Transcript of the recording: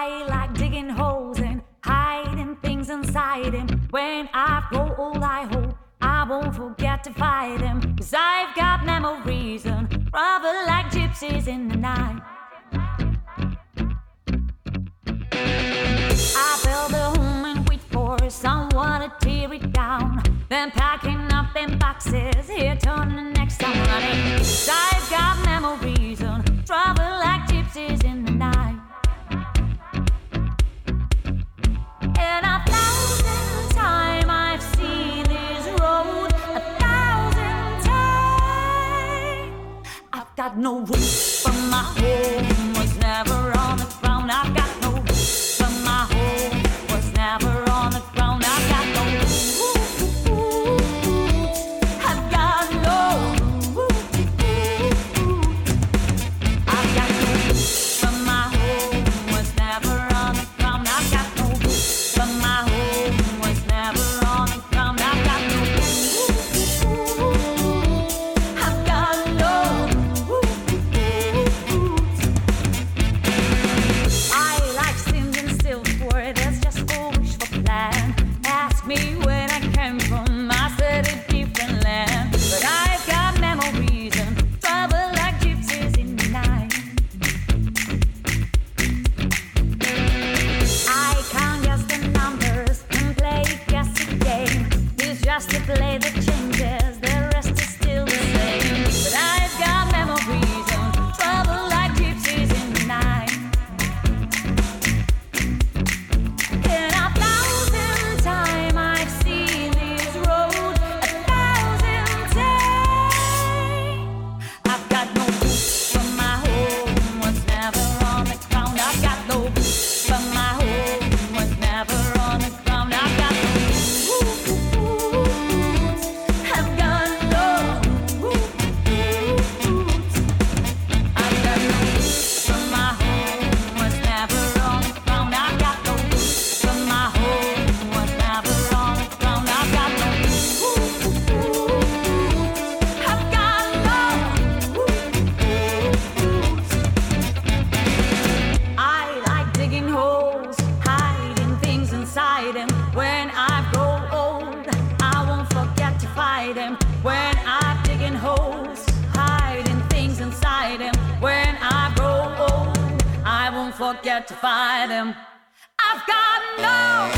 I like digging holes and hiding things inside him. When I grow old, I hope I won't forget to fight him. 'Cause I've got memories and travel like gypsies in the night. I build a home and wait for someone to tear it down. Then packing up them boxes, here turning the next time running. 'Cause I've got memories and travel like gypsies in the night. And 1,000 times I've seen this road, 1,000 times. I've got no roof, but my home was never on the ground. I've got no roof, but my home was never on the ground. I've got no roof. I've got no roof. I've got no roof, but my home was never on the ground. I've got no roof, but my home was never on the ground. I've got no roof. I've got no roof. I like singing silver, that's just a wishful plan. Ask me where I came from, I said a different land. But I've got memories and travel like gypsies in the night. I can't guess the numbers and play guess the game. It's just to play the changes, the rest is still the same. But I've got memories and travel like gypsies in the night. And 1,000 times I've seen this road, 1,000 times. I've got no roof, but my home was never on the ground. I've got no roof, but my home was never on the ground. I've got no roof. I've got no roof. I've got no roof, but my home was never on the ground. I've got no roof, but my home was never on the ground. I've got no roof. I've got no roof. I like digging holes, hiding things inside him. When I grow old, I won't forget to fight him. When I'm digging holes, hiding things inside him. When I grow old, I won't forget to fight him. I've got no